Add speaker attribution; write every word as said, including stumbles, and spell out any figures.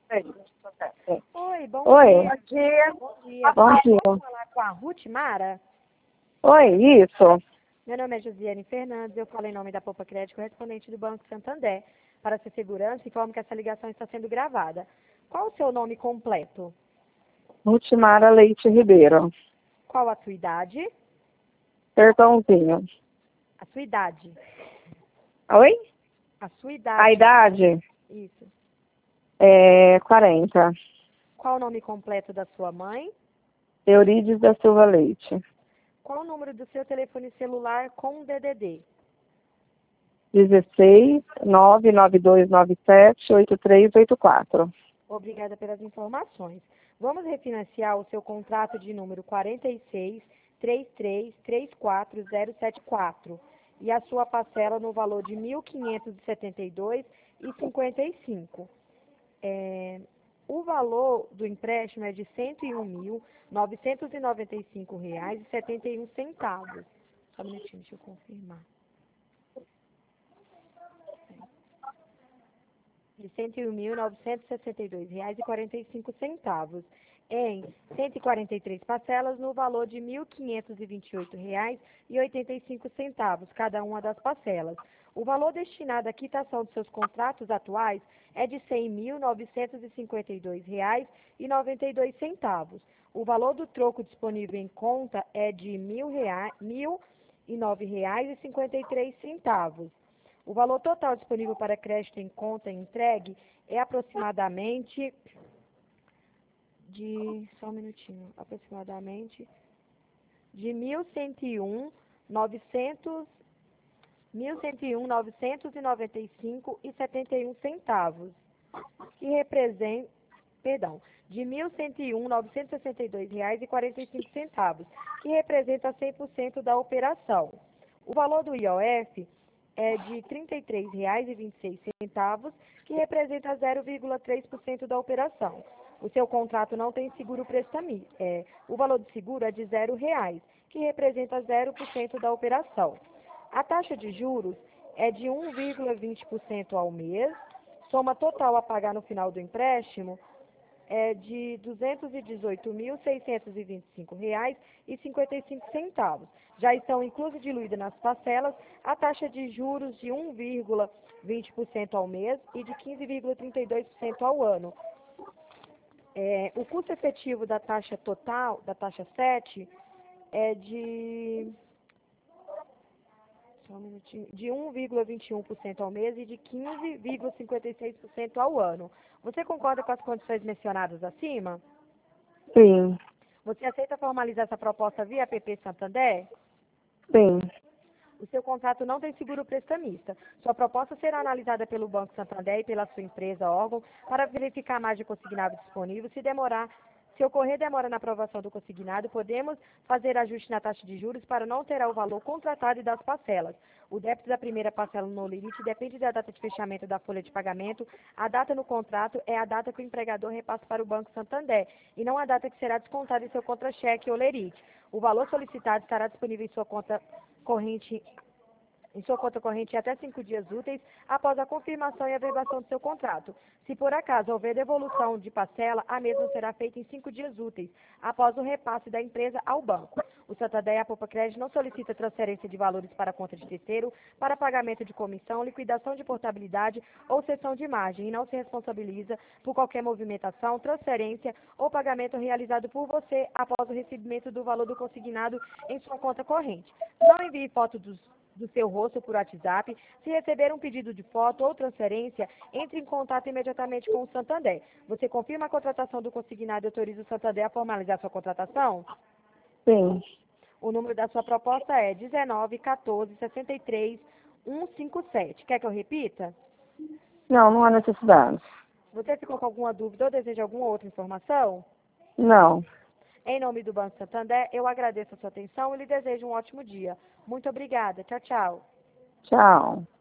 Speaker 1: Oi, bom
Speaker 2: Oi.
Speaker 1: dia. Bom dia.
Speaker 2: Bom dia.
Speaker 1: Posso falar com a Ruth Mara?
Speaker 2: Oi, isso.
Speaker 1: Meu nome é Josiane Fernandes, eu falo em nome da Poupa Crédito, correspondente do Banco Santander. Para sua segurança, informo que essa ligação está sendo gravada. Qual o seu nome completo?
Speaker 2: Rutimara Leite Ribeiro.
Speaker 1: Qual a sua idade?
Speaker 2: Sertãozinho.
Speaker 1: A sua idade.
Speaker 2: Oi?
Speaker 1: A sua idade.
Speaker 2: A idade
Speaker 1: Isso.
Speaker 2: é quarenta.
Speaker 1: Qual o nome completo da sua mãe?
Speaker 2: Eurides da Silva Leite.
Speaker 1: Qual o número do seu telefone celular com D D D?
Speaker 2: dezesseis, nove nove dois nove sete, oito três oito quatro.
Speaker 1: Obrigada pelas informações. Vamos refinanciar o seu contrato de número quarenta e seis, trinta e três, trinta e quatro, zero sete quatro e a sua parcela no valor de mil quinhentos e setenta e dois reais e cinquenta e cinco. É, o valor do empréstimo é de cento e um mil, novecentos e noventa e cinco reais e setenta e um centavos. Só um minutinho, deixa eu confirmar. De cento e um mil, novecentos e sessenta e dois reais e quarenta e cinco centavos, em cento e quarenta e três parcelas no valor de mil quinhentos e vinte e oito reais e oitenta e cinco centavos, cada uma das parcelas. O valor destinado à quitação dos seus contratos atuais é de cem mil, novecentos e cinquenta e dois reais e noventa e dois centavos. O valor do troco disponível em conta é de mil reais, mil e nove reais e cinquenta e três centavos. O valor total disponível para crédito em conta entregue é aproximadamente de, só um minutinho, aproximadamente de mil cento e um, novecentos, mil cento e um, novecentos e noventa e cinco e setenta e um centavos, que representa, perdão, de mil cento e um, novecentos e sessenta e dois reais e quarenta e cinco centavos, que representa cem por cento da operação. O valor do I O F é de trinta e três reais e vinte e seis centavos, que representa zero vírgula três por cento da operação. O seu contrato não tem seguro prestamista. É, o valor do seguro é de zero reais, que representa zero por cento da operação. A taxa de juros é de um vírgula vinte por cento ao mês. Soma total a pagar no final do empréstimo é de duzentos e dezoito mil, seiscentos e vinte e cinco reais e cinquenta e cinco centavos. Já estão inclusas diluídas nas parcelas a taxa de juros de um vírgula vinte por cento ao mês e de quinze vírgula trinta e dois por cento ao ano. É, o custo efetivo da taxa total, da taxa sete, é de, só um minutinho, de um vírgula vinte e um por cento ao mês e de quinze vírgula cinquenta e seis por cento ao ano. Você concorda com as condições mencionadas acima?
Speaker 2: Sim,
Speaker 1: Você aceita formalizar essa proposta via A P P Santander?
Speaker 2: sim.
Speaker 1: O seu contrato não tem seguro prestamista. Sua proposta será analisada pelo Banco Santander e pela sua empresa, órgão, para verificar a margem consignado disponível. Se demorar, se ocorrer demora na aprovação do consignado, podemos fazer ajuste na taxa de juros para não alterar o valor contratado e das parcelas. O débito da primeira parcela no limite depende da data de fechamento da folha de pagamento. A data no contrato é a data que o empregador repassa para o Banco Santander e não a data que será descontada em seu contra-cheque ou lerite. O valor solicitado estará disponível em sua conta corrente, em sua conta corrente em até cinco dias úteis após a confirmação e averbação do seu contrato. Se por acaso houver devolução de parcela, a mesma será feita em cinco dias úteis após o repasse da empresa ao banco. O Santander e a Poupa Crédito não solicita transferência de valores para a conta de terceiro, para pagamento de comissão, liquidação de portabilidade ou cessão de margem e não se responsabiliza por qualquer movimentação, transferência ou pagamento realizado por você após o recebimento do valor do consignado em sua conta corrente. Não envie foto dos do seu rosto por WhatsApp. Se receber um pedido de foto ou transferência, entre em contato imediatamente com o Santander. Você confirma a contratação do consignado e autoriza o Santander a formalizar sua contratação?
Speaker 2: Sim.
Speaker 1: O número da sua proposta é dezenove, quatorze, sessenta e três, cento e cinquenta e sete. Quer que eu repita?
Speaker 2: Não, não há necessidade.
Speaker 1: Você ficou com alguma dúvida ou deseja alguma outra informação?
Speaker 2: Não.
Speaker 1: Em nome do Banco Santander, eu agradeço a sua atenção e lhe desejo um ótimo dia. Muito obrigada. Tchau, tchau.
Speaker 2: Tchau.